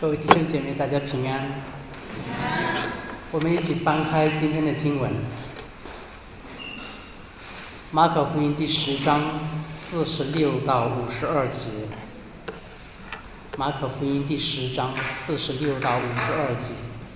各位弟兄姐妹，大家平安。我们一起翻开今天的经文，马可福音第10章46到52节。马可福音第10章46到52节。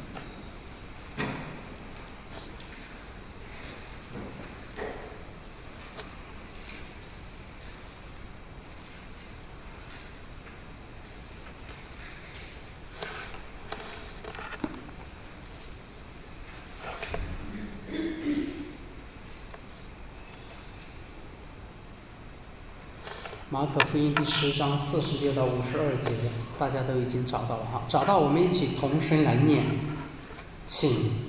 马可福音第10章46到52节，大家都已经找到了哈，找到我们一起同声来念，请。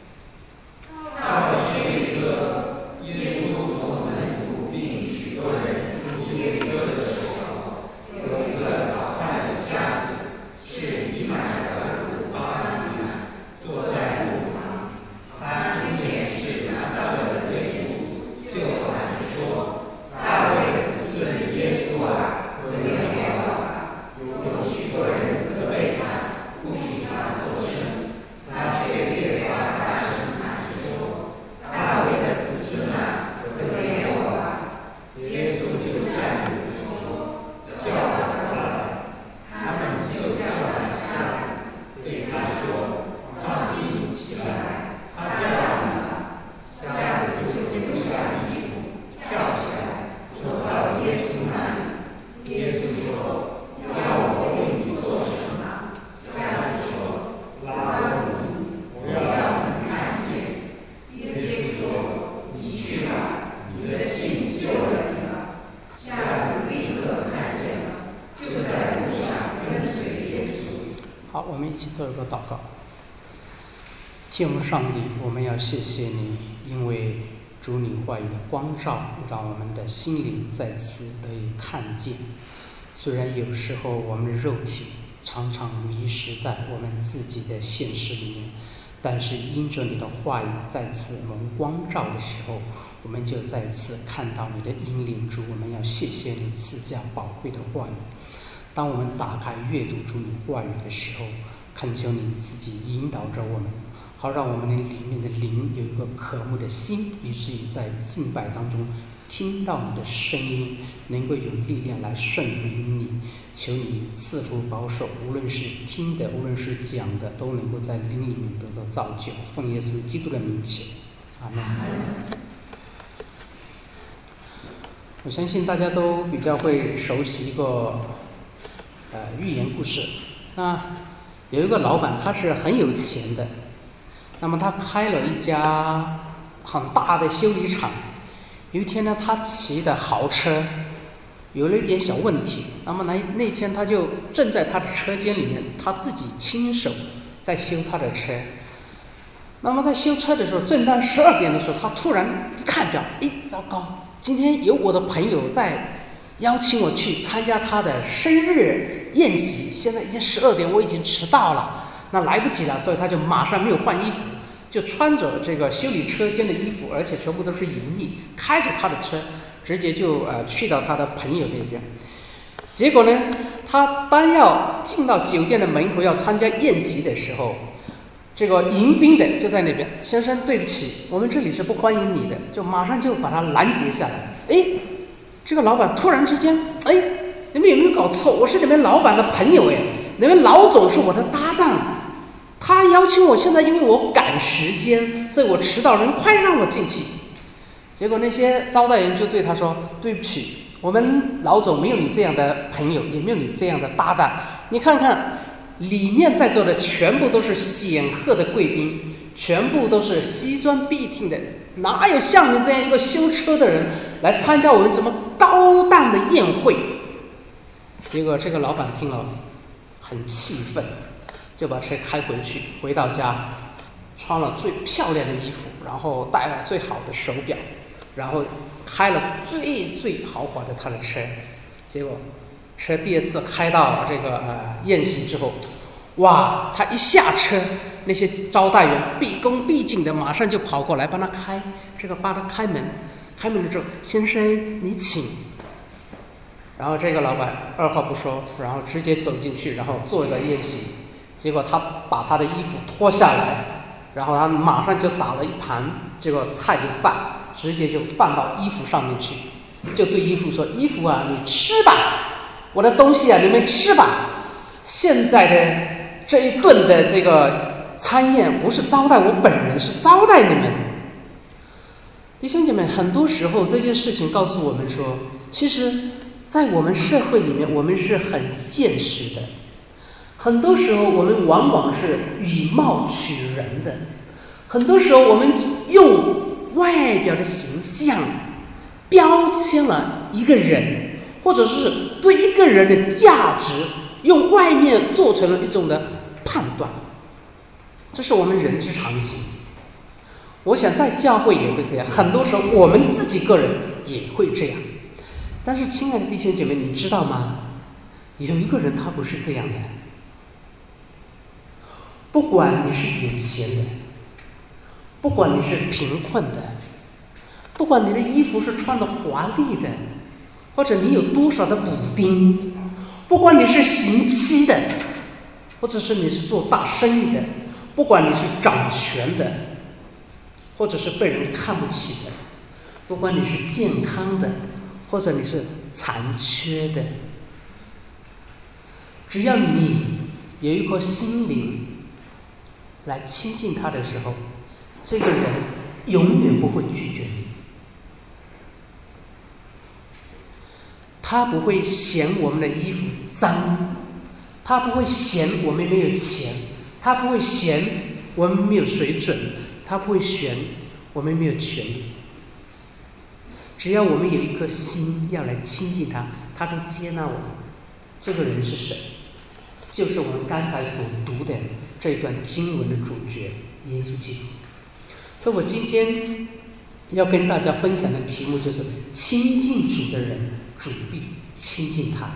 一起做一个祷告。天父上帝，我们要谢谢你，因为主你话语的光照，让我们的心灵再次得以看见。虽然有时候我们的肉体常常迷失在我们自己的现实里面，但是因着你的话语再次蒙光照的时候，我们就再次看到你的引领。主，我们要谢谢你赐下宝贵的话语。当我们打开阅读主你话语的时候，恳求你自己引导着我们，好让我们的里面的灵有一个渴慕的心，以至于在敬拜当中听到你的声音，能够有力量来顺服于你。求你赐福保守，无论是听的，无论是讲的，都能够在灵里面得到造就。奉耶稣基督的名求，阿门。我相信大家都比较会熟悉一个寓言故事。那有一个老板，他是很有钱的，那么他开了一家很大的修理厂。有一天呢，他骑的豪车有了一点小问题，那么那天他就正在他的车间里面，他自己亲手在修他的车。那么在修车的时候，正当12点的时候，他突然一看表，糟糕，今天有我的朋友在邀请我去参加他的生日宴席，现在已经12点，我已经迟到了，那来不及了，所以他就马上没有换衣服，就穿着这个修理车间的衣服，而且全部都是银翼，开着他的车，直接就去到他的朋友那边。结果呢，他当要进到酒店的门口要参加宴席的时候，这个迎宾的就在那边，先生，对不起，我们这里是不欢迎你的，就马上就把他拦截下来。这个老板突然之间，你们有没有搞错？我是你们老板的朋友你们老总是我的搭档，他邀请我，现在因为我赶时间，所以我迟到了，快让我进去。结果那些招待人就对他说：“对不起，我们老总没有你这样的朋友，也没有你这样的搭档。你看看，里面在座的全部都是显赫的贵宾，全部都是西装笔挺的，哪有像你这样一个修车的人来参加我们这么高档的宴会？”结果这个老板听了很气愤，就把车开回去，回到家穿了最漂亮的衣服，然后戴了最好的手表，然后开了最豪华的他的车。结果车第2次开到这个宴席之后，哇，他一下车，那些招待员毕恭毕敬的马上就跑过来帮他开开门。开门了之后，先生你请。然后这个老板二话不说，然后直接走进去，然后坐在宴席。 结果他把他的衣服脱下来，然后他马上就打了一盘这个菜的饭，直接就放到衣服上面去，就对衣服说：“衣服啊，你吃吧，我的东西啊，你们吃吧。现在的这一顿的这个餐宴不是招待我本人，是招待你们。”弟兄姐妹，很多时候这件事情告诉我们说，其实在我们社会里面，我们是很现实的。很多时候我们往往是以貌取人的，很多时候我们用外表的形象标签了一个人，或者是对一个人的价值用外面做成了一种的判断，这是我们人之常情。我想在教会也会这样，很多时候我们自己个人也会这样。但是亲爱的弟兄姐妹，你知道吗？有一个人他不是这样的。不管你是有钱的，不管你是贫困的，不管你的衣服是穿的华丽的，或者你有多少的补丁，不管你是行乞的，或者是你是做大生意的，不管你是掌权的，或者是被人看不起的，不管你是健康的，或者你是残缺的，只要你有一颗心灵来亲近他的时候，这个人永远不会拒绝你。他不会嫌我们的衣服脏，他不会嫌我们没有钱，他不会嫌我们没有水准，他不会嫌我们没有权利。只要我们有一颗心要来亲近他，他都接纳我们。这个人是谁？就是我们刚才所读的这一段经文的主角耶稣基督。所以我今天要跟大家分享的题目就是亲近主的人，主必亲近他。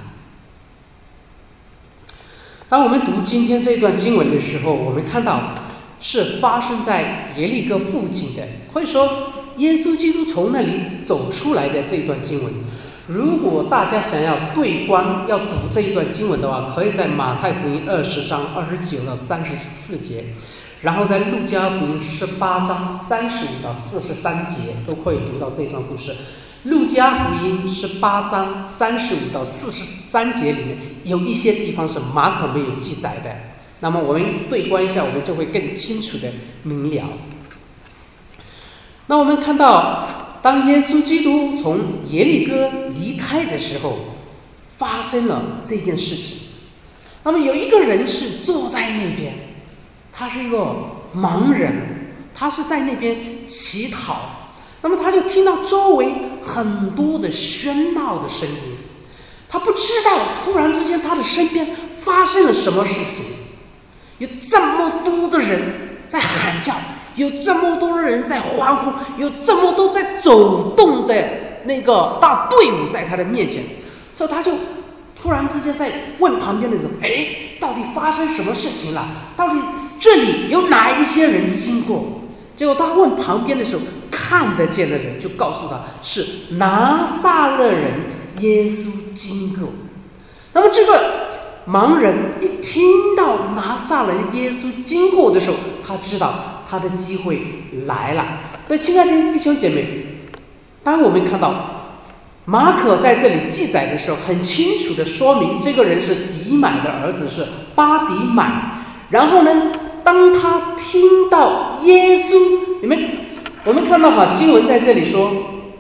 当我们读今天这段经文的时候，我们看到是发生在耶利哥附近的，可以说耶稣基督从那里走出来的这一段经文。如果大家想要对观要读这一段经文的话，可以在马太福音20章29到34节，然后在路加福音18章35到43节都可以读到这段故事。路加福音18章35到43节里面有一些地方是马可没有记载的，那么我们对观一下，我们就会更清楚的明了。那我们看到当耶稣基督从耶利哥离开的时候，发生了这件事情。那么有一个人是坐在那边，他是一个盲人，他是在那边乞讨。那么他就听到周围很多的喧闹的声音，他不知道突然之间他的身边发生了什么事情。有这么多的人在喊叫，有这么多的人在欢呼，有这么多在走动的那个大队伍在他的面前，所以他就突然之间在问旁边的人：“到底发生什么事情了？到底这里有哪一些人经过？”结果他问旁边的时候，看得见的人就告诉他是拿撒勒人耶稣经过。那么这个盲人一听到拿撒勒人耶稣经过的时候，他知道他的机会来了。所以亲爱的弟兄姐妹，当我们看到马可在这里记载的时候，很清楚的说明这个人是底买的儿子，是巴底买。然后呢，当他听到耶稣，我们看到经文在这里说，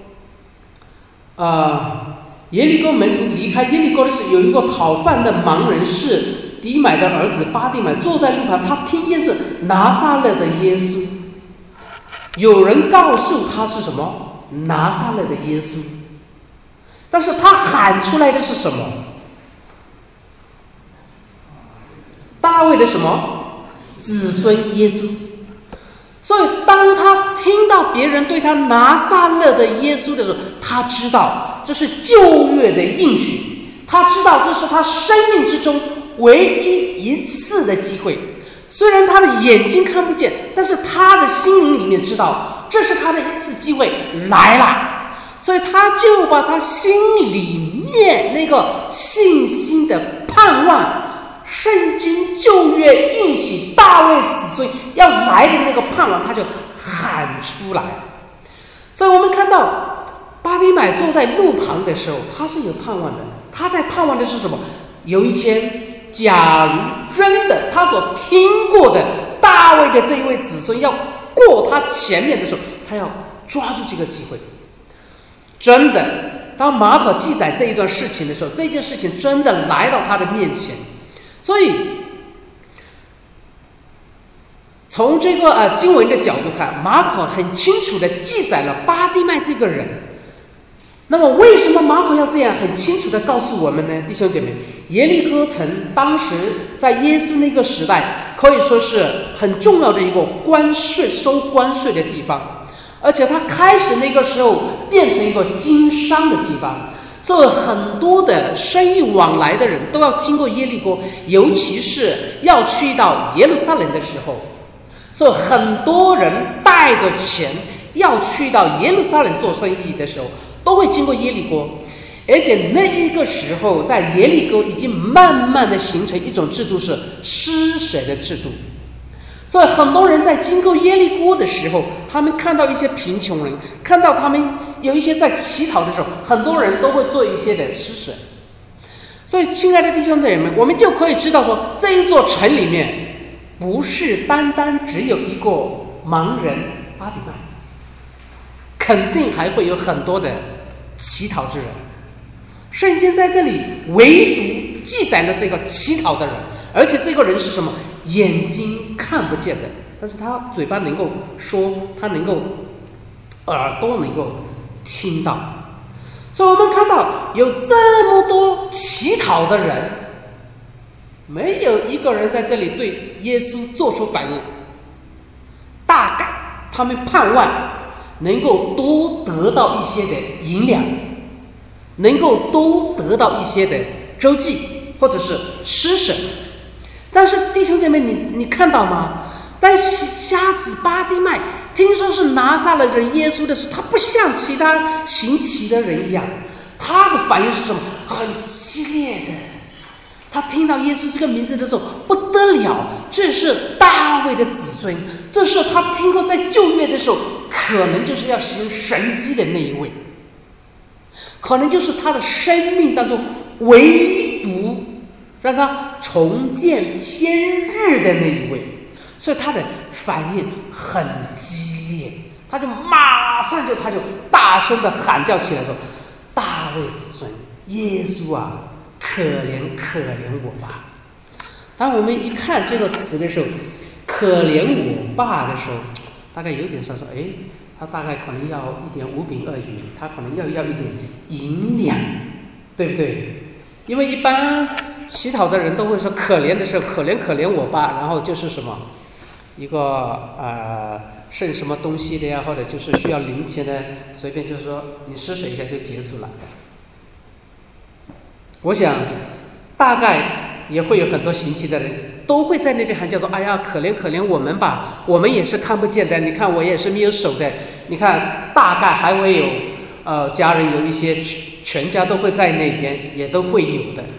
耶利哥门徒离开耶利哥的时候，有一个讨饭的盲人是底买的儿子巴底买，坐在路旁，他听见是拿撒勒的耶稣。有人告诉他是什么？拿撒勒的耶稣。但是他喊出来的是什么？大卫的什么？子孙耶稣。所以当他听到别人对他拿撒勒的耶稣的时候，他知道这是旧约的应许，他知道这是他生命之中唯一一次的机会。虽然他的眼睛看不见，但是他的心灵里面知道这是他的一次机会来了，所以他就把他心里面那个信心的盼望圣经旧约应许大卫子孙要来的那个盼望，他就喊出来。所以我们看到巴底买坐在路旁的时候，他是有盼望的。他在盼望的是什么？有一天，假如真的他所听过的大卫的这一位子孙要过他前面的时候，他要抓住这个机会。真的，当马可记载这一段事情的时候，这件事情真的来到他的面前。所以从这个经文的角度看，马可很清楚的记载了巴底买这个人。那么为什么马可要这样很清楚的告诉我们呢？弟兄姐妹，耶利哥城当时在耶稣那个时代可以说是很重要的一个收关税的地方，而且它开始那个时候变成一个经商的地方，所以很多的生意往来的人都要经过耶利哥，尤其是要去到耶路撒冷的时候，所以很多人带着钱要去到耶路撒冷做生意的时候，都会经过耶利哥。而且那一个时候在耶利哥已经慢慢的形成一种制度，是施舍的制度。所以很多人在经过耶利哥的时候，他们看到一些贫穷人，看到他们有一些在乞讨的时候，很多人都会做一些的施舍。所以亲爱的弟兄姐妹们，我们就可以知道说，这一座城里面不是单单只有一个盲人巴底买，肯定还会有很多的乞讨之人。圣经在这里唯独记载了这个乞讨的人，而且这个人是什么？眼睛看不见的，但是他嘴巴能够说，他能够耳朵能够听到。所以我们看到有这么多乞讨的人，没有一个人在这里对耶稣做出反应。大概他们盼望能够多得到一些的银两，能够多得到一些的周济或者是施舍。但是弟兄姐妹，你看到吗？当瞎子巴底买听说是拿撒勒人耶稣的时候，他不像其他行乞的人一样，他的反应是什么？很激烈的。他听到耶稣这个名字的时候不得了，这是大卫的子孙，这是他听过在旧约的时候可能就是要行神迹的那一位，可能就是他的生命当中唯独让他重见天日的那一位。所以他的反应很激烈，他就马上他就大声的喊叫起来说：大卫子孙耶稣啊，可怜可怜我吧。当我们一看这个词的时候，可怜我爸的时候，大概有点像说，他大概可能要一点5饼2鱼，他可能要一点银两，对不对？因为一般乞讨的人都会说可怜的时候，可怜可怜我爸，然后就是什么一个剩什么东西的呀，或者就是需要零钱的，随便就是说你施舍一下就结束了。我想大概也会有很多行乞的人都会在那边喊叫说：哎呀，可怜可怜我们吧，我们也是看不见的，你看我也是没有手的。你看大概还会有家人有一些全家都会在那边，也都会有的。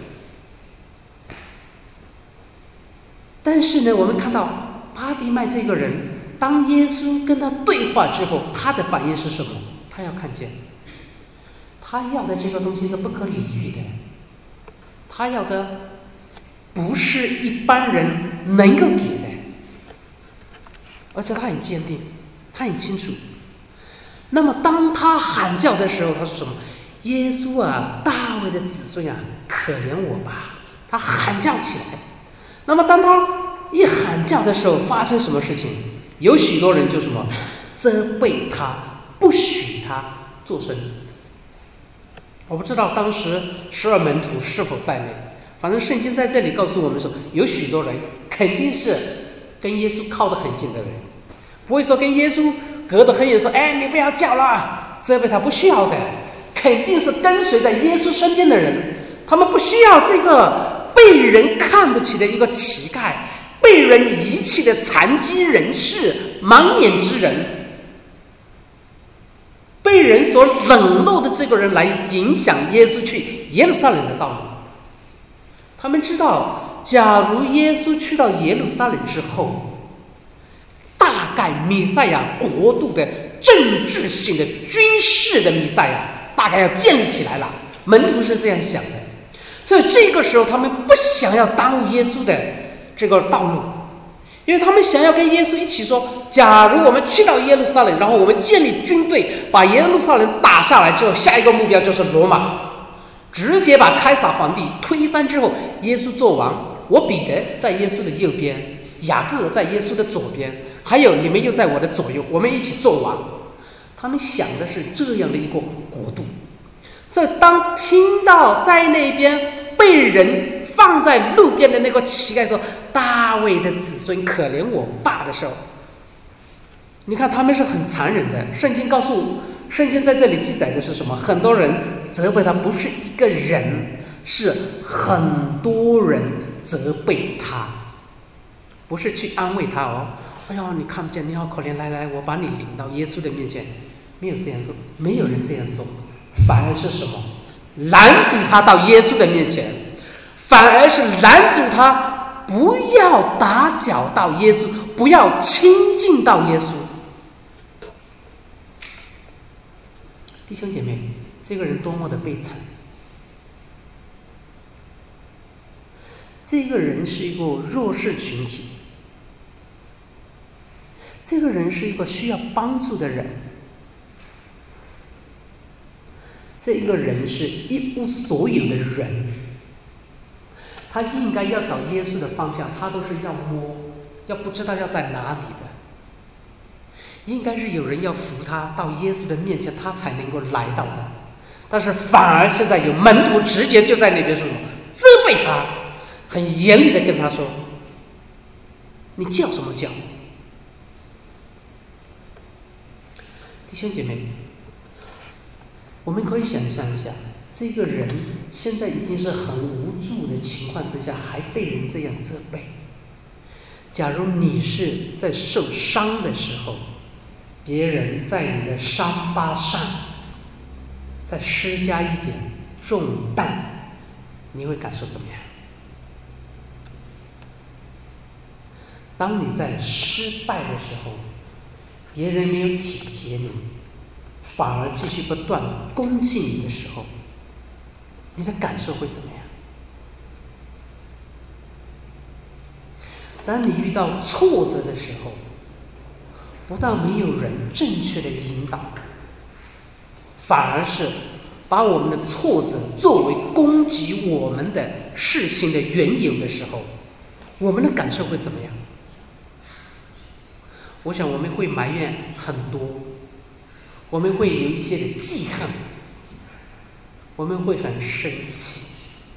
但是呢，我们看到巴底买这个人，当耶稣跟他对话之后，他的反应是什么？他要看见，他要的这个东西是不可理喻的，他要的不是一般人能够给的，而且他很坚定，他很清楚。那么当他喊叫的时候，他说什么？耶稣啊，大卫的子孙啊，可怜我吧。他喊叫起来。那么当他一喊叫的时候，发生什么事情？有许多人就什么责备他，不许他做生意。我不知道当时12门徒是否在内，反正圣经在这里告诉我们说，有许多人肯定是跟耶稣靠得很近的人，不会说跟耶稣隔得很远说：你不要叫了，责备他，不需要的。肯定是跟随在耶稣身边的人，他们不需要这个被人看不起的一个乞丐，被人遗弃的残疾人士、盲眼之人，被人所冷落的这个人来影响耶稣去耶路撒冷的道路。他们知道假如耶稣去到耶路撒冷之后，大概弥赛亚国度的政治性的军事的弥赛亚大概要建立起来了，门徒是这样想的。所以这个时候他们不想要耽误耶稣的这个道路，因为他们想要跟耶稣一起说，假如我们去到耶路撒冷，然后我们建立军队，把耶路撒冷打下来之后，下一个目标就是罗马，直接把开撒皇帝推翻之后，耶稣做王，我彼得在耶稣的右边，雅各在耶稣的左边，还有你们又在我的左右，我们一起做王。他们想的是这样的一个国度。所以当听到在那边被人放在路边的那个乞丐说大卫的子孙可怜我爸的时候，你看他们是很残忍的。圣经在这里记载的是什么？很多人责备他，不是一个人，是很多人责备他，不是去安慰他哦。哎呦，你看不见，你好可怜，来来，我把你领到耶稣的面前。没有这样做，没有人这样做，反而是什么？拦阻他到耶稣的面前，反而是拦阻他不要打搅到耶稣，不要亲近到耶稣。弟兄姐妹，这个人多么的悲惨！这个人是一个弱势群体，这个人是一个需要帮助的人，这个人是一无所有的人，他应该要找耶稣的方向，他都是要摸，要不知道要在哪里的。应该是有人要扶他到耶稣的面前，他才能够来到的。但是反而现在有门徒直接就在那边说责备他，很严厉的跟他说：“你叫什么叫？”弟兄姐妹，我们可以想象一下，这个人现在已经是很无助的情况之下，还被人这样责备。假如你是在受伤的时候，别人在你的伤疤上再施加一点重担，你会感受怎么样？当你在失败的时候，别人没有体贴你，反而继续不断攻击你的时候，你的感受会怎么样？当你遇到挫折的时候，不但没有人正确的引导，反而是把我们的挫折作为攻击我们的事情的缘由的时候，我们的感受会怎么样？我想我们会埋怨很多，我们会有一些的记恨，我们会很生气。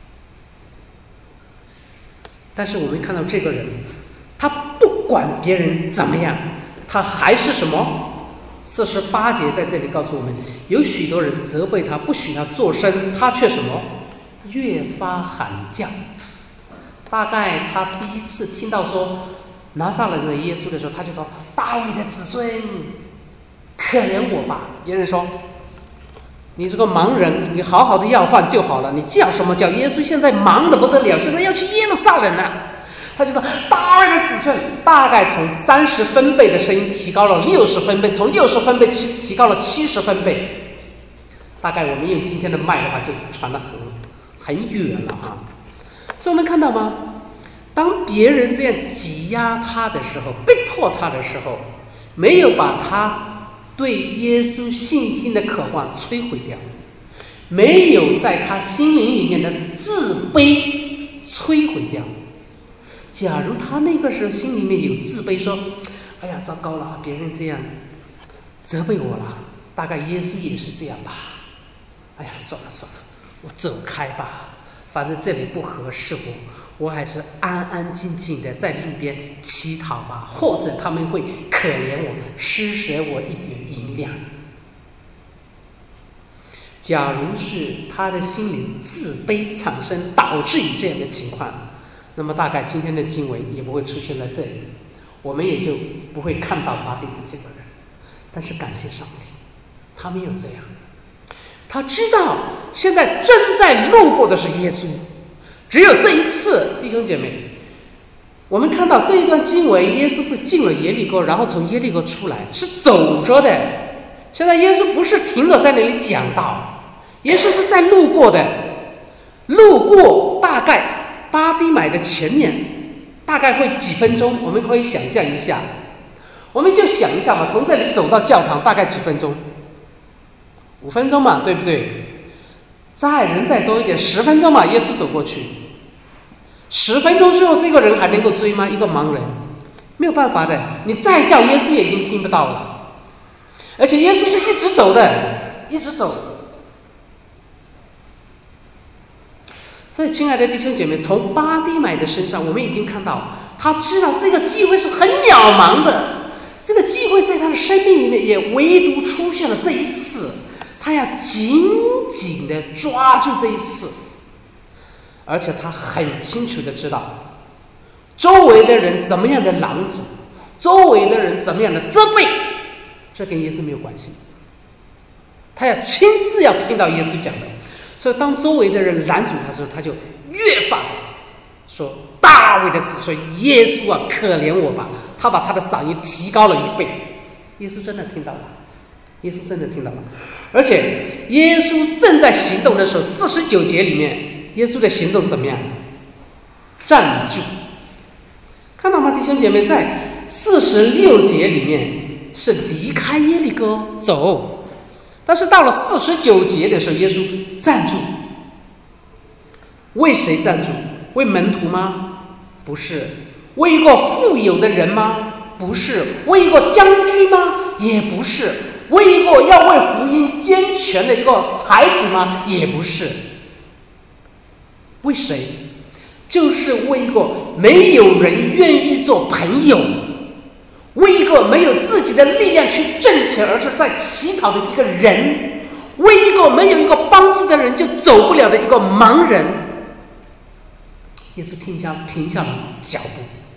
但是我们看到这个人，他不管别人怎么样，他还是什么？48节在这里告诉我们，有许多人责备他，不许他作声，他却什么？越发喊叫。大概他第一次听到说拿撒勒的耶稣的时候，他就说：“大卫的子孙，可怜我吧。”别人说：“你这个盲人，你好好的要饭就好了，你叫什么叫？耶稣现在忙得不得了，现在要去耶路撒冷了。”他就说：“大卫的子孙。”大概从30分贝的声音提高了60分贝，从60分贝提高了70分贝。大概我们用今天的麦的话，就传得很远了哈。所以我们看到吗？当别人这样挤压他的时候，逼迫他的时候，没有把他对耶稣信心的渴望摧毁掉，没有在他心灵里面的自卑摧毁掉。假如他那个时候心里面有自卑，说：“哎呀，糟糕了，别人这样责备我了，大概耶稣也是这样吧。哎呀，算了算了，我走开吧，反正这里不合适我还是安安静静的在路边乞讨吧，或者他们会可怜我，施舍我一点银两。”假如是他的心灵自卑产生，导致于这样的情况，那么大概今天的经文也不会出现在这里，我们也就不会看到巴定的这个人。但是感谢上帝，他没有这样，他知道现在正在路过的是耶稣。只有这一次，弟兄姐妹， 我们看到这一段经文，耶稣是进了耶利哥，然后从耶利哥出来，是走着的。现在耶稣不是停着在那里讲道，耶稣是在路过的，路过大概巴迪买的前面，大概会几分钟，我们可以想象一下。我们就想一下嘛，从这里走到教堂大概几分钟？5分钟嘛，对不对？人再多一点，10分钟嘛，耶稣走过去。10分钟之后，这个人还能够追吗？一个盲人，没有办法的。你再叫耶稣也已经听不到了。而且耶稣是一直走的，一直走。所以，亲爱的弟兄姐妹，从巴蒂买的身上，我们已经看到，他知道这个机会是很渺茫的。这个机会在他的生命里面也唯独出现了这一次，他要紧紧地抓住这一次，而且他很清楚地知道周围的人怎么样的拦阻，周围的人怎么样的责备，这跟耶稣没有关系，他要亲自要听到耶稣讲的。所以当周围的人拦阻他的时候，他就越发说，大卫的子孙耶稣啊，可怜我吧。他把他的嗓音提高了1倍，耶稣真的听到了，耶稣真的听到了。而且耶稣正在行动的时候，49节里面耶稣的行动怎么样？站住，看到吗，弟兄姐妹？在46节里面是离开耶利哥走，但是到了49节的时候，耶稣站住。为谁站住？为门徒吗？不是。为一个富有的人吗？不是。为一个将军吗？也不是。为一个要为福音坚权的一个才子吗？也不是。为谁？就是为一个没有人愿意做朋友，为一个没有自己的力量去挣钱，而是在乞讨的一个人，为一个没有一个帮助的人就走不了的一个盲人。耶稣停下了脚步，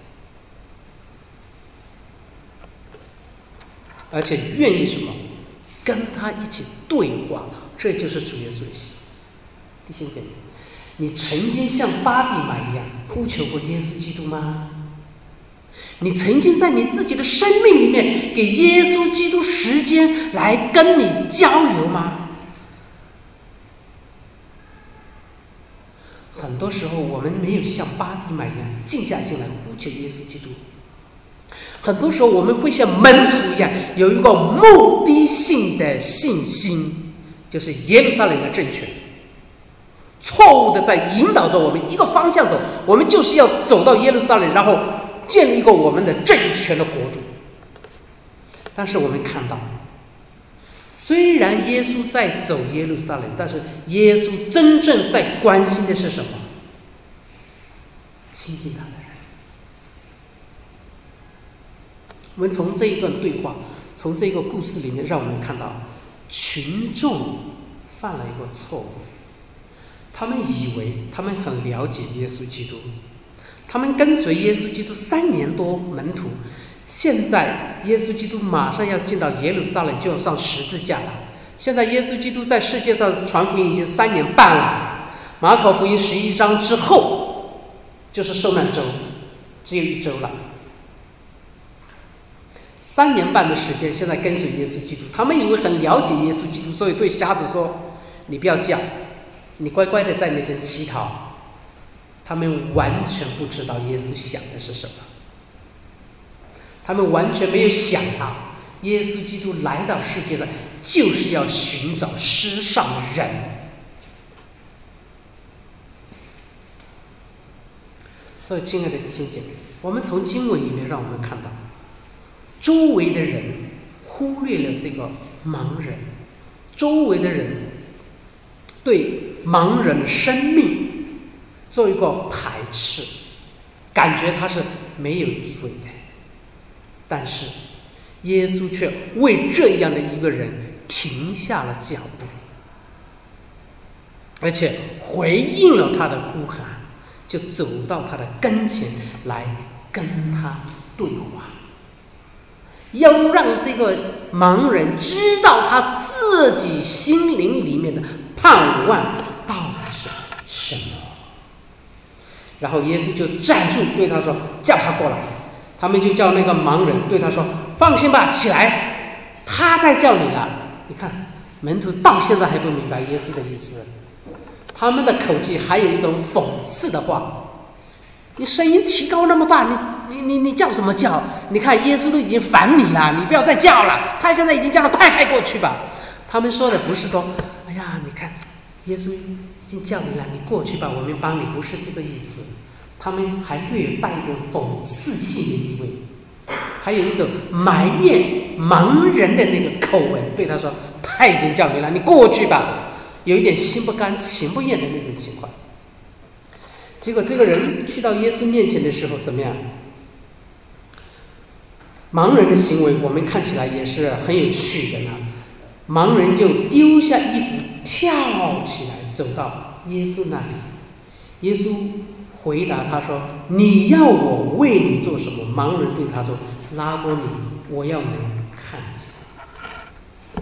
而且愿意什么？跟他一起对话，这就是主耶稣的心。弟兄姐妹，你曾经像巴蒂买一样呼求过耶稣基督吗？你曾经在你自己的生命里面给耶稣基督时间来跟你交流吗？很多时候我们没有像巴蒂买一样静下心来呼求耶稣基督，很多时候我们会像门徒一样有一个目的性的信心，就是耶路撒冷的政权错误的在引导着我们一个方向走，我们就是要走到耶路撒冷，然后建立一个我们的政权的国度。但是我们看到，虽然耶稣在走耶路撒冷，但是耶稣真正在关心的是什么？亲近他的人。我们从这一段对话，从这个故事里面，让我们看到群众犯了一个错误。他们以为他们很了解耶稣基督，他们跟随耶稣基督3年多，门徒。现在耶稣基督马上要进到耶路撒冷，就要上十字架了。现在耶稣基督在世界上传福音已经3年半了，马可福音11章之后就是受难周，只有1周了。3年半的时间，现在跟随耶稣基督，他们以为很了解耶稣基督，所以对瞎子说：“你不要叫，你乖乖的在那边乞讨。”他们完全不知道耶稣想的是什么，他们完全没有想到耶稣基督来到世界上就是要寻找失丧的人。所以亲爱的弟兄姐妹，我们从经文里面让我们看到，周围的人忽略了这个盲人，周围的人对盲人的生命做一个排斥，感觉他是没有地位的。但是耶稣却为这样的一个人停下了脚步，而且回应了他的呼喊，就走到他的跟前来跟他对话，要让这个盲人知道他自己心灵里面的盼望到底是什么。 然后耶稣就站住，对他说：“叫他过来。”他们就叫那个盲人对他说：“放心吧，起来，他在叫你了。”你看，门徒到现在还不明白耶稣的意思，他们的口气还有一种讽刺的话。你声音提高那么大，你叫什么叫？你看耶稣都已经烦你了，你不要再叫了，他现在已经叫了，快过去吧。他们说的不是说，哎呀，你看耶稣已经叫你了，你过去吧，我们帮你，不是这个意思。他们还略有带一点讽刺性的意味，还有一种埋怨盲人的那个口吻，对他说：“他已经叫你了，你过去吧。”有一点心不甘情不愿的那种情况。结果这个人去到耶稣面前的时候怎么样？盲人的行为我们看起来也是很有趣的呢。盲人就丢下衣服跳起来走到耶稣那里。耶稣回答他说：“你要我为你做什么？”盲人对他说：“拉波尼，我要能看见。”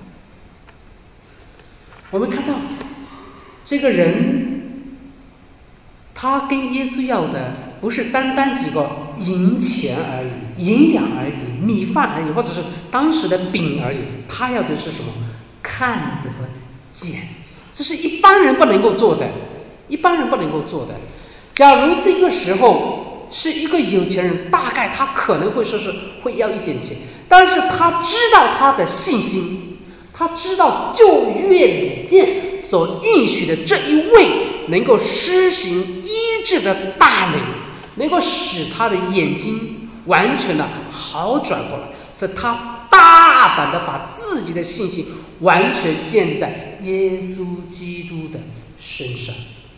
我们看到这个人，他跟耶稣要的不是单单几个银钱而已、营养而已、米饭而已，或者是当时的饼而已。他要的是什么？看得见。这是一般人不能够做的，一般人不能够做的。假如这个时候是一个有钱人，大概他可能会说是会要一点钱，但是他知道他的信心，他知道旧约里面所应许的这一位能够施行医治的大能，能够使他的眼睛完全的好转过来，所以他大胆的把自己的信心完全建立在耶稣基督的身上。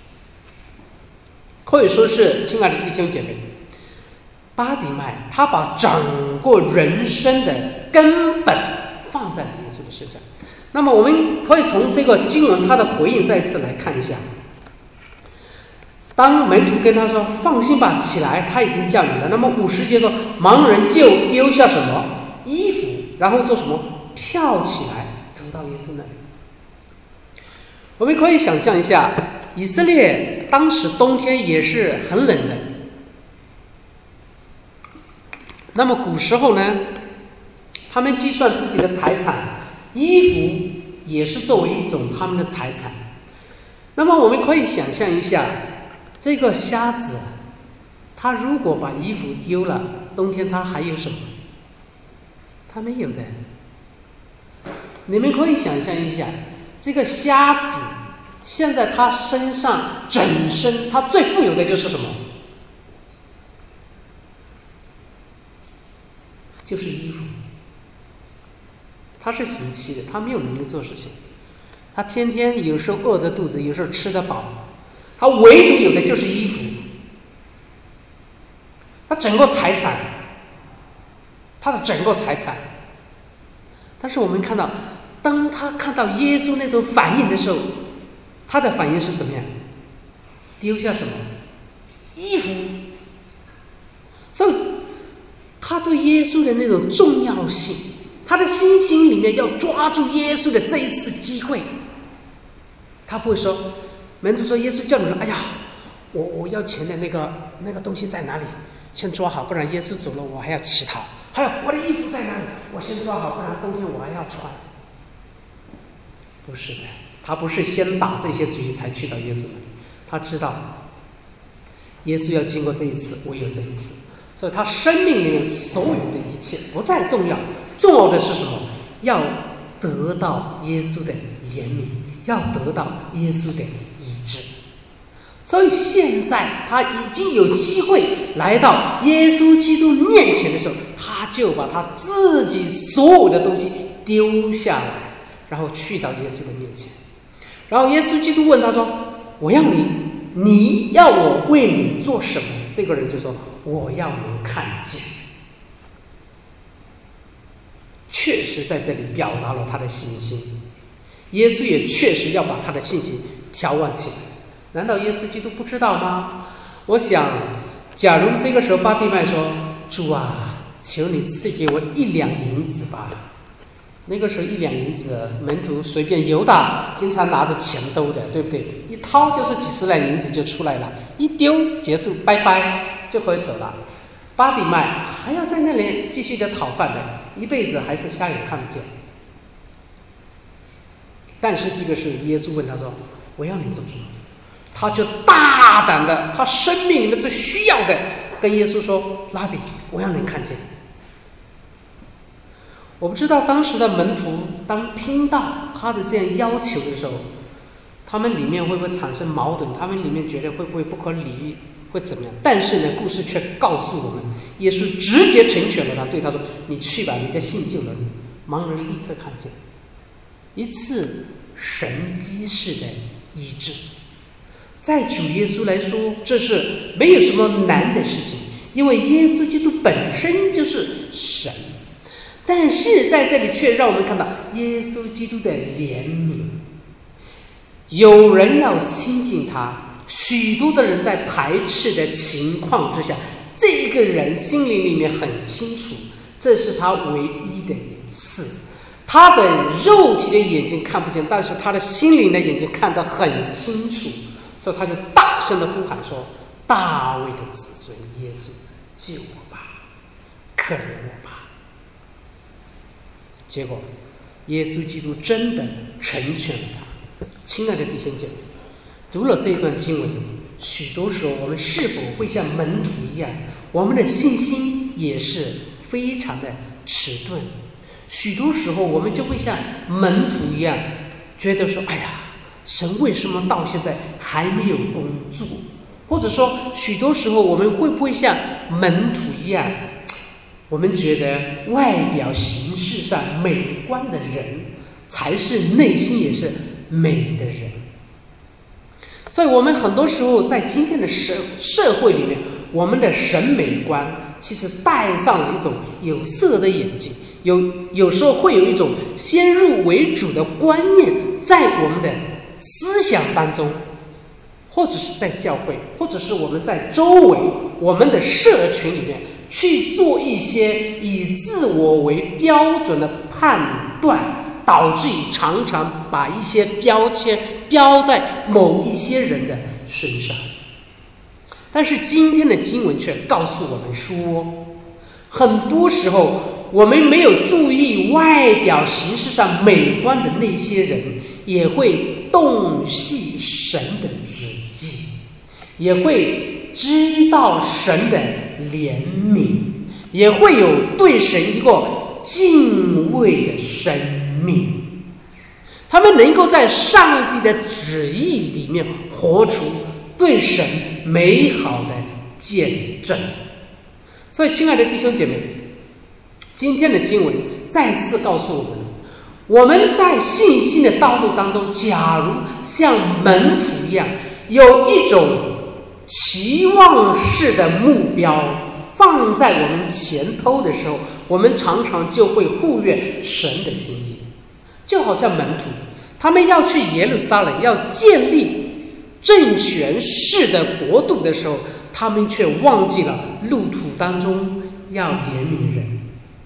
可以说是，亲爱的弟兄姐妹，巴底麦他把整个人生的根本放在了耶稣的身上。那么我们可以从这个经文他的回应再次来看一下。当门徒跟他说：“放心吧，起来，他已经叫你了。”那么50节说，盲人就丢下什么衣服，然后做什么？跳起来走到耶稣那里。我们可以想象一下，以色列当时冬天也是很冷的。那么古时候呢，他们计算自己的财产，衣服也是作为一种他们的财产。那么我们可以想象一下，这个瞎子他如果把衣服丢了，冬天他还有什么？他没有的。你们可以想象一下，这个瞎子现在他身上整身他最富有的就是什么？就是衣服。他是行乞的，他没有能力做事情，他天天有时候饿着肚子，有时候吃得饱，他唯独有的就是衣服。他整个财产，他的整个财产。但是我们看到，当他看到耶稣那种反应的时候，他的反应是怎么样？丢下什么？衣服。所以他对耶稣的那种重要性，他的心里面要抓住耶稣的这一次机会。他不会说，门徒说耶稣叫你了，哎呀，我要钱的那个东西在哪里？先抓好，不然耶稣走了我还要乞讨。还有我的衣服在哪里？我先抓好，不然冬天我还要穿。不是的，他不是先打这些主意才去到耶稣那里，他知道耶稣要经过这一次，唯有这一次，所以他生命里面所有的一切不再重要，重要的是什么？要得到耶稣的怜悯，要得到耶稣的医治。所以现在他已经有机会来到耶稣基督面前的时候，他就把他自己所有的东西丢下来，然后去到耶稣的面前。然后耶稣基督问他说：“我要你要我为你做什么？”这个人就说：“我要能看见。”确实在这里表达了他的信心。耶稣也确实要把他的信心调旺起来。难道耶稣基督不知道吗？我想，假如这个时候巴蒂麦说：“主啊，求你赐给我1两银子吧。”那个时候1两银子，门徒随便犹大经常拿着钱兜的，对不对？一掏就是几十两银子就出来了， 一丢结束，拜拜就可以走了。巴底麦还要在那里继续的讨饭的，一辈子还是瞎眼看不见。但是这个是耶稣问他说：“我要你做什么？”他就大胆的，他生命里面最需要的，跟耶稣说：“拉比，我要能看见。”我不知道当时的门徒当听到他的这样要求的时候，他们里面会不会产生矛盾？他们里面觉得会不会不可理喻，会怎么样？但是呢，故事却告诉我们，耶稣直接成全了他，对他说：“你去吧，你的信救了你。”盲人立刻看见，一次神迹式的医治。在主耶稣来说，这是没有什么难的事情，因为耶稣基督本身就是神。但是在这里却让我们看到耶稣基督的怜悯。有人要亲近他，许多的人在排斥的情况之下，这个人心灵里面很清楚，这是他唯一的一次。他的肉体的眼睛看不见，但是他的心灵的眼睛看得很清楚，所以他就大声的呼喊说：“大卫的子孙耶稣，救我吧，可怜我吧。”结果耶稣基督真的成全了他。亲爱的弟兄姐妹，读了这一段经文，许多时候我们是否会像门徒一样，我们的信心也是非常的迟钝。许多时候我们就会像门徒一样，觉得说：“哎呀，神为什么到现在还没有工作？”或者说许多时候我们会不会像门徒一样，我们觉得外表形式上美观的人才是内心也是美的人。所以我们很多时候在今天的社会里面，我们的审美观其实戴上了一种有色的眼镜，有时候会有一种先入为主的观念在我们的思想当中，或者是在教会，或者是我们在周围我们的社群里面去做一些以自我为标准的判断，导致于常常把一些标签标在某一些人的身上。但是今天的经文却告诉我们说，很多时候我们没有注意外表形式上美观的那些人，也会洞悉神的旨意，也会知道神的怜悯，也会有对神一个敬畏的生命。他们能够在上帝的旨意里面活出对神美好的见证。所以亲爱的弟兄姐妹，今天的经文再次告诉我们，我们在信心的道路当中，假如像门徒一样，有一种期望式的目标放在我们前头的时候，我们常常就会忽略神的心意。就好像门徒他们要去耶路撒冷，要建立政权式的国度的时候，他们却忘记了路途当中要怜悯人。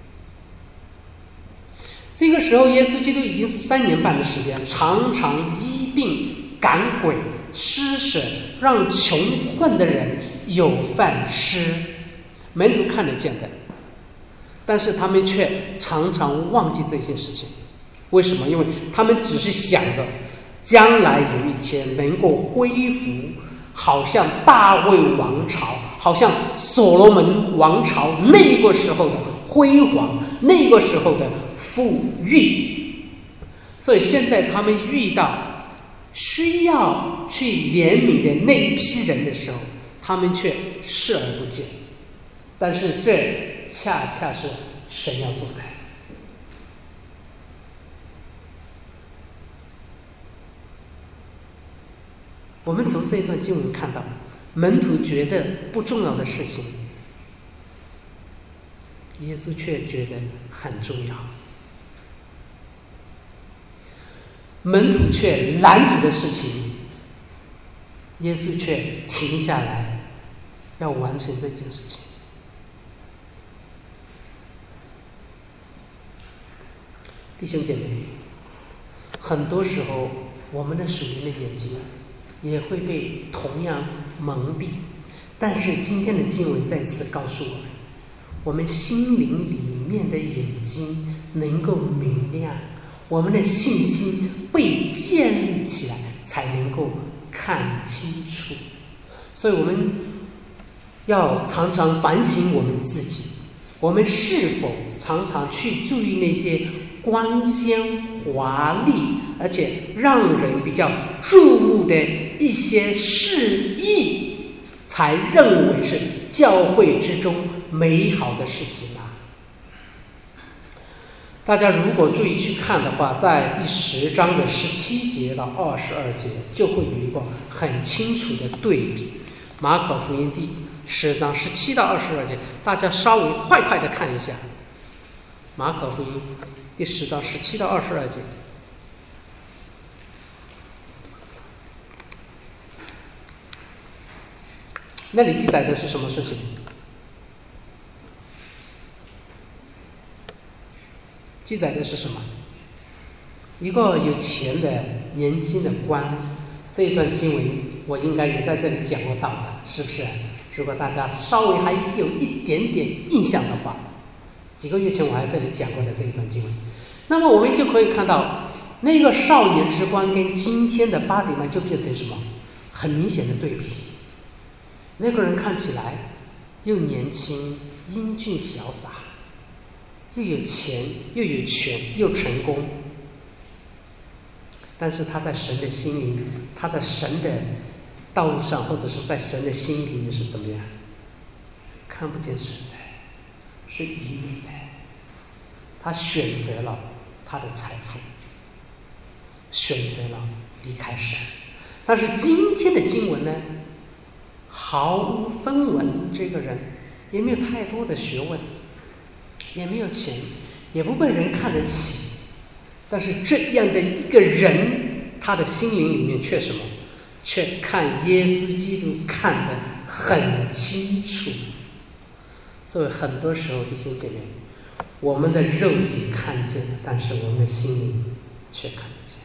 这个时候耶稣基督已经是3年半的时间，常常医病赶鬼施舍，让穷困的人有饭吃，门徒看得见的，但是他们却常常忘记这些事情。为什么？因为他们只是想着将来有一天能够恢复好像大卫王朝，好像所罗门王朝那个时候的辉煌，那个时候的富裕。所以现在他们遇到需要去怜悯的那一批人的时候，他们却视而不见。但是这恰恰是神要做的。我们从这一段经文看到，门徒觉得不重要的事情，耶稣却觉得很重要。门徒却拦阻的事情，耶稣却停下来要完成这件事情。弟兄姐妹，很多时候我们的属灵的眼睛也会被同样蒙蔽。但是今天的经文再次告诉我们心灵里面的眼睛能够明亮，我们的信心被建立起来，才能够看清楚。所以我们要常常反省我们自己，我们是否常常去注意那些光鲜华丽而且让人比较注目的一些事意，才认为是教会之中美好的事情啊。大家如果注意去看的话，在第10章的17节到22节就会有一个很清楚的对比。马可福音第10章17到22节，大家稍微快的看一下。马可福音第10章17到22节，那里记载的是什么事情？记载的是什么？一个有钱的年轻的官。这一段经文我应该也在这里讲过到的，是不是？如果大家稍微还有一点点印象的话，几个月前我还在这里讲过的这一段经文。那么我们就可以看到，那个少年之官跟今天的巴底买就变成什么？很明显的对比。那个人看起来又年轻、英俊潇洒，又有钱、又有权、又成功，但是他在神的心灵，他在神的道路上，或者是在神的心里面是怎么样？看不见神的，是愚昧的。他选择了他的财富，选择了离开神。但是今天的经文呢，毫无分文，这个人也没有太多的学问，也没有钱，也不被人看得起。但是这样的一个人，他的心灵里面却什么？却看耶稣基督看得很清楚。所以很多时候弟兄姐妹，我们的肉体看见了，但是我们的心灵却看不见。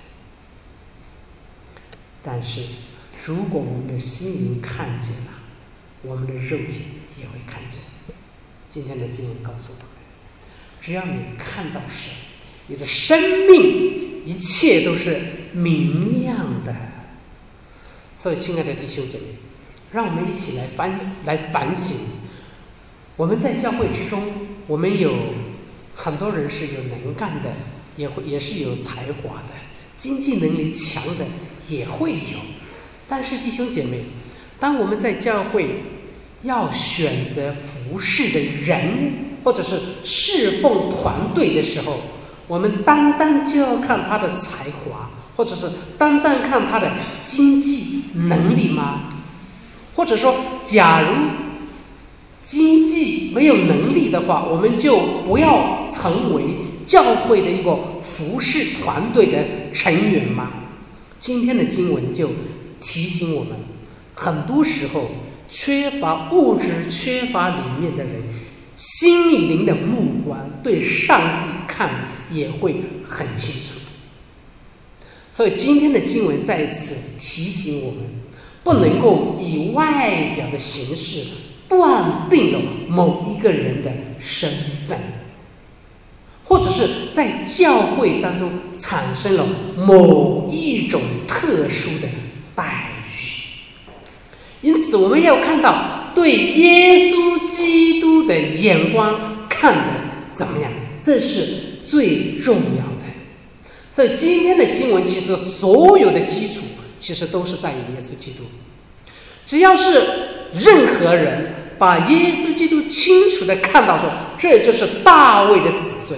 但是如果我们的心灵看见了，我们的肉体也会看见。今天的经文告诉我们，只要你看到神，你的生命一切都是明亮的。所以亲爱的弟兄姐妹，让我们一起来反省。我们在教会之中，我们有很多人是有能干的，也是有才华的，经济能力强的也会有。但是弟兄姐妹，当我们在教会要选择服侍的人，或者是侍奉团队的时候，我们单单就要看他的才华，或者是单单看他的经济能力吗？或者说，假如经济没有能力的话，我们就不要成为教会的一个服侍团队的成员吗？今天的经文就提醒我们，很多时候缺乏物质、缺乏里面的人，心灵的目光对上帝看也会很清楚。所以今天的经文再一次提醒我们，不能够以外表的形式断定了某一个人的身份，或者是在教会当中产生了某一种特殊的待遇。因此我们要看到对耶稣基督的眼光看得怎么样，这是最重要的。所以今天的经文其实所有的基础其实都是在于耶稣基督。只要是任何人把耶稣基督清楚地看到说，这就是大卫的子孙，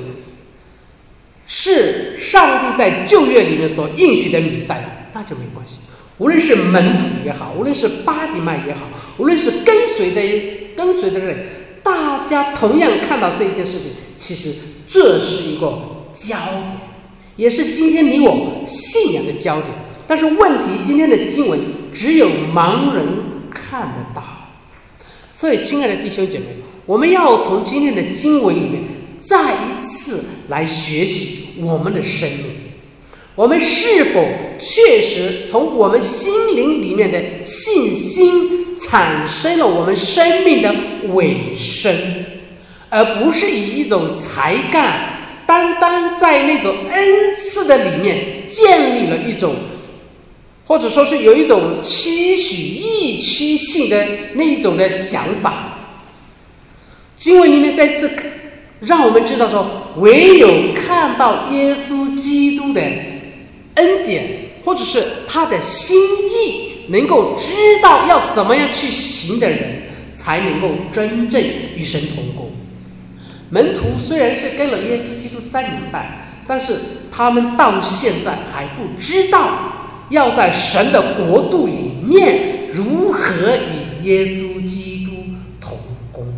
是上帝在旧约里面所应许的弥赛亚，那就没关系。无论是门徒也好，无论是巴底买也好，无论是跟随的人，大家同样看到这一件事情，其实这是一个焦点，也是今天你我信仰的焦点。但是问题，今天的经文只有盲人看得到。所以亲爱的弟兄姐妹，我们要从今天的经文里面再一次来学习我们的生命。 我们是否确实从我们心灵里面的信心产生了我们生命的尾声，而不是以一种才干单单在那种恩赐的里面建立了一种，或者说是有一种期许意趋性的那一种的想法。经文里面再次让我们知道说，唯有看到耶稣基督的恩典，或者是他的心意，能够知道要怎么样去行的人，才能够真正与神同工。门徒虽然是跟了耶稣基督3年半，但是他们到现在还不知道要在神的国度里面如何与耶稣基督同工。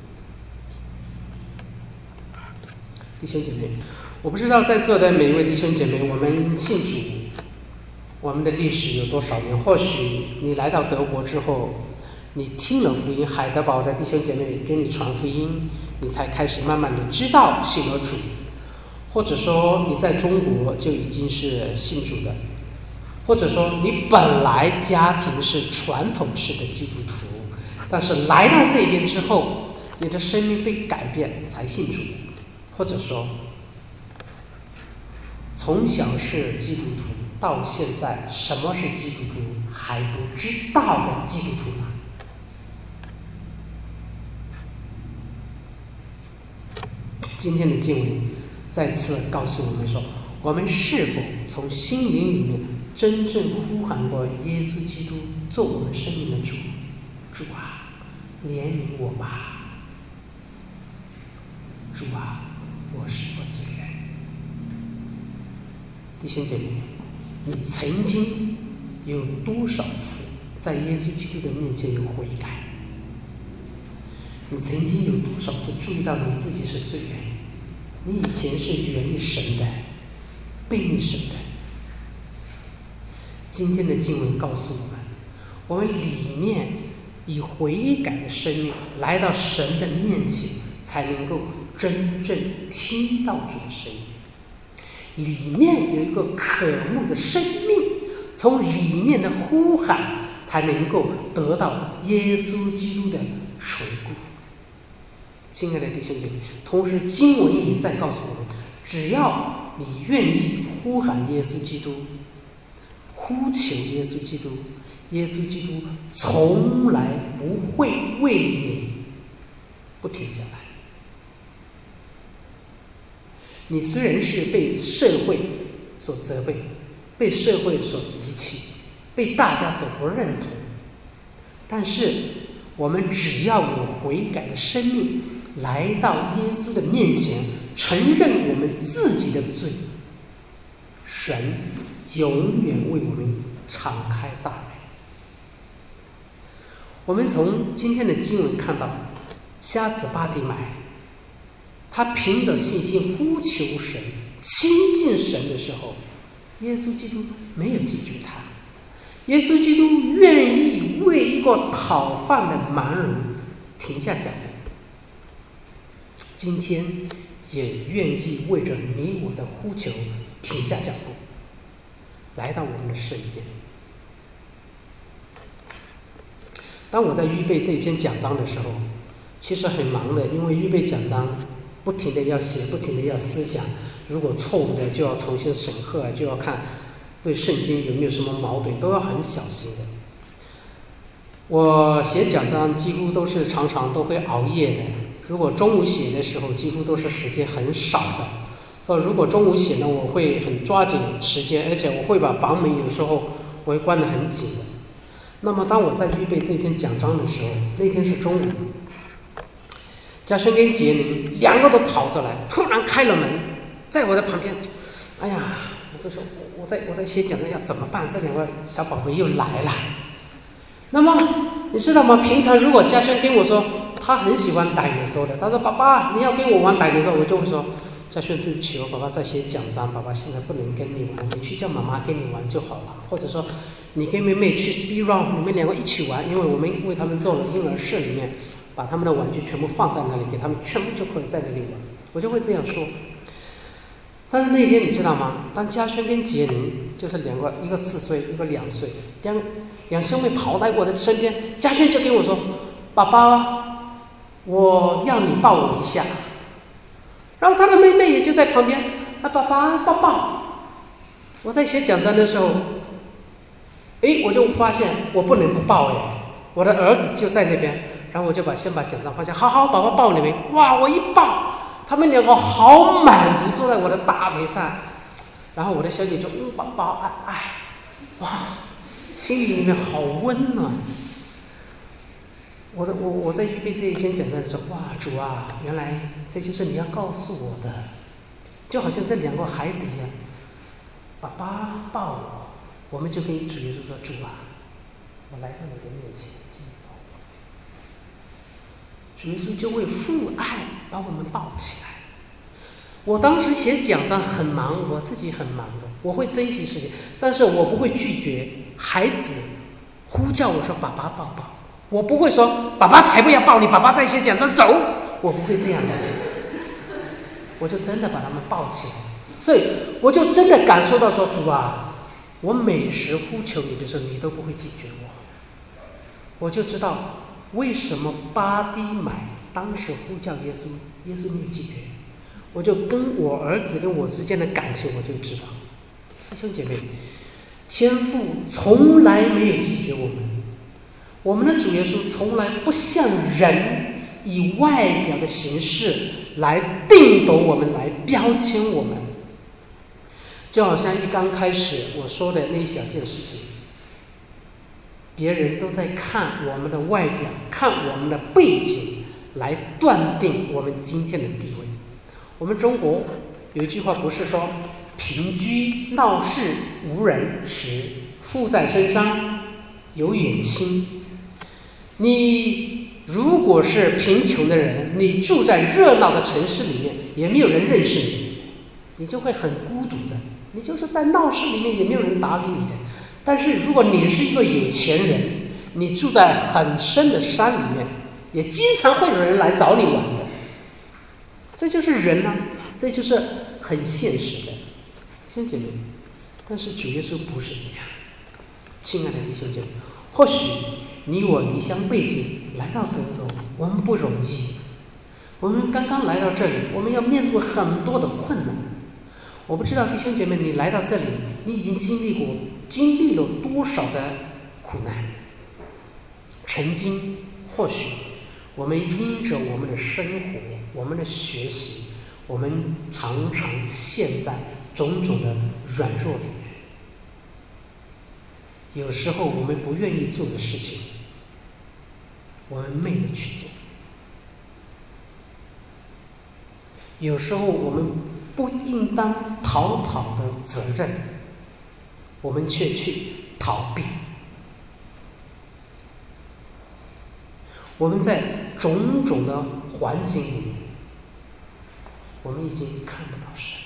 弟兄姐妹，我不知道在座的每一位弟兄姐妹，我们信主，我们的历史有多少年？或许你来到德国之后，你听了福音，海德堡的弟兄姐妹给你传福音，你才开始慢慢的知道信了主，或者说你在中国就已经是信主的，或者说你本来家庭是传统式的基督徒，但是来到这边之后，你的生命被改变才信主，或者说从小是基督徒到现在什么是基督徒还不知道的基督徒呢？今天的经文再次告诉我们说，我们是否从心灵里面真正呼喊过耶稣基督做我们生命的主？主啊，怜悯我吧！主啊，我是个罪人。弟兄姐妹，你曾经有多少次在耶稣基督的面前有悔改？你曾经有多少次注意到你自己是罪人？你以前是远离神的，背逆神的。今天的经文告诉我们，我们里面以悔改的生命来到神的面前，才能够真正听到主的声音。里面有一个渴慕的生命，从里面的呼喊才能够得到耶稣基督的垂顾。亲爱的弟兄姐妹，同时经文也在告诉我们，只要你愿意呼喊耶稣基督，呼求耶稣基督，耶稣基督从来不会为你不停下来。你虽然是被社会所责备，被社会所遗弃，被大家所不认同，但是我们只要有悔改的生命，来到耶稣的面前，承认我们自己的罪，神永远为我们敞开大门。我们从今天的经文看到，瞎子巴底买，他凭着信心呼求神、亲近神的时候，耶稣基督没有拒绝他。耶稣基督愿意为一个讨饭的盲人停下脚步，今天也愿意为着你我的呼求停下脚步，来到我们的身边。当我在预备这篇讲章的时候，其实很忙的，因为预备讲章不停的要写，不停的要思想，如果错误的就要重新审核，就要看对圣经有没有什么矛盾，都要很小心的。我写讲章几乎都是常常都会熬夜的，如果中午写的时候几乎都是时间很少的，所以如果中午写呢，我会很抓紧时间，而且我会把房门有时候我会关得很紧的。那么当我在预备这篇讲章的时候，那天是中午，嘉轩跟杰宁两个都跑着来，突然开了门，在我的旁边，哎呀，我就说我在写讲章要怎么办？这两个小宝贝又来了。那么你知道吗？平常如果嘉轩跟我说他很喜欢打游戏的，他说爸爸你要跟我玩打游戏，我就会说嘉轩对不起，我爸爸在写讲章，爸爸现在不能跟你玩，你去叫妈妈跟你玩就好了，或者说你跟妹妹去 speed run， 你们两个一起玩，因为我们为他们做了婴儿室里面，把他们的玩具全部放在那里，给他们全部就可以在那里玩，我就会这样说。 但是那天你知道吗？当嘉轩跟杰宁就是两个，一个4岁，一个2岁，两兄妹跑来我的身边，嘉轩就跟我说：“爸爸，我要你抱我一下。”然后他的妹妹也就在旁边，爸爸抱抱。我在写讲章的时候，我就发现我不能不抱我的儿子就在那边，然后我就先把讲章放下，好，宝宝抱你们。哇，我一抱，他们两个好满足，坐在我的大腿上。然后我的小姐就宝宝，哇，心里面好温暖。我在预备这一篇讲章的时候，哇，主啊，原来这就是你要告诉我的，就好像这两个孩子一样，爸爸抱我，我们就跟主耶稣说：“主啊，我来到你的面前，请你抱我。”主耶稣就会父爱把我们抱起来。我当时写讲章很忙，我自己很忙的，我会珍惜时间，但是我不会拒绝孩子呼叫我说：“爸爸抱抱。”我不会说：“爸爸才不要抱你，爸爸在写讲章，走。”我不会这样的，我就真的把他们抱起来。所以我就真的感受到说：“主啊，我每时呼求你的时候，你都不会拒绝我。”我就知道为什么巴迪买当时呼叫耶稣，耶稣没有拒绝。我就跟我儿子跟我之间的感情，我就知道，弟兄姐妹，天父从来没有拒绝我们。我们的主耶稣从来不像人以外表的形式来定夺我们，来标签我们。就好像一刚开始我说的那一小件事情，别人都在看我们的外表，看我们的背景，来断定我们今天的地位。我们中国有一句话不是说“贫居闹市无人时，富在深山有远亲”。你如果是贫穷的人，你住在热闹的城市里面，也没有人认识你，你就会很孤独的。你就是在闹市里面，也没有人搭理你的。但是如果你是一个有钱人，你住在很深的山里面，也经常会有人来找你玩的。这就是人啊，这就是很现实的，弟兄姐妹。但是主耶稣不是这样，亲爱的弟兄姐妹，或许你我离乡背井来到德国，我们不容易。我们刚刚来到这里，我们要面对很多的困难。我不知道弟兄姐妹，你来到这里，你已经经历了多少的苦难。曾经或许我们因着我们的生活，我们的学习，我们常常陷在种种的软弱里面。有时候我们不愿意做的事情，我们昧了去做。有时候我们不应当逃跑的责任，我们却去逃避。我们在种种的环境里面，我们已经看不到神。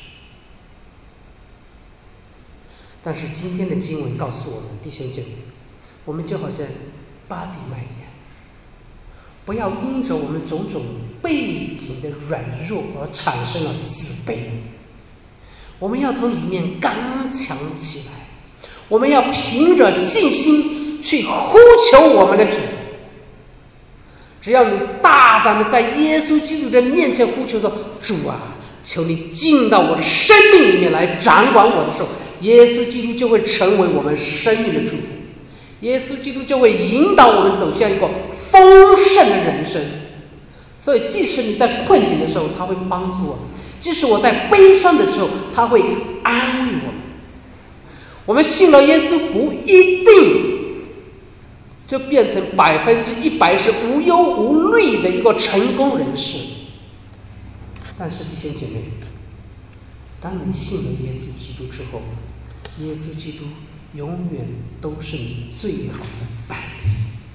但是今天的经文告诉我们，弟兄姐妹，我们就好像巴底麦一样，不要因着我们种种背景的软弱而产生了自卑。我们要从里面刚强起来，我们要凭着信心去呼求我们的主。只要你大胆的在耶稣基督的面前呼求说：“主啊，求你进到我的生命里面来掌管我的时候，耶稣基督就会成为我们生命的祝福。耶稣基督就会引导我们走向一个丰盛的人生。所以即使你在困境的时候，他会帮助我们；即使我在悲伤的时候，他会安慰我们。我们信了耶稣，不一定就变成100%是无忧无虑的一个成功人士。但是弟兄姐妹，当你信了耶稣基督之后，耶稣基督永远都是你最好的伴侣，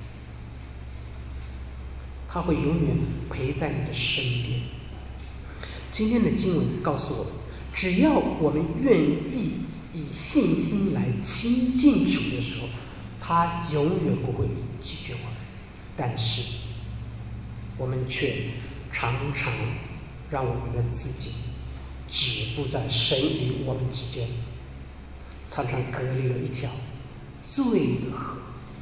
他会永远陪在你的身边。今天的经文告诉我们，只要我们愿意以信心来亲近主的时候，他永远不会拒绝我们。但是我们却常常让我们的自己止步在神与我们之间，常常隔离了一条罪的河。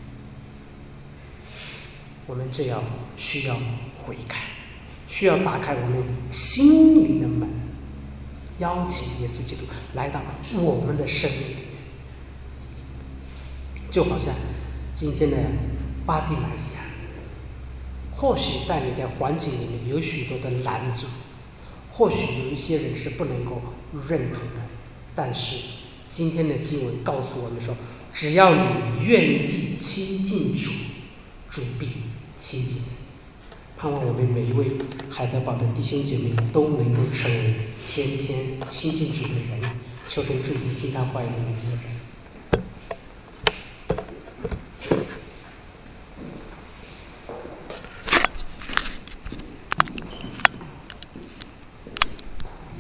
我们这样需要悔改，需要打开我们心里的门，邀请耶稣基督来到我们的生命里面。就好像今天的巴蒂买一样，或许在你的环境里面有许多的拦阻，或许有一些人是不能够认同的，但是今天的经文告诉我们说，只要你愿意亲近主，主必亲近你。盼望我们每一位海德堡的弟兄姐妹都能够成为天天亲近主的人，求神祝福听他话语的每一个人。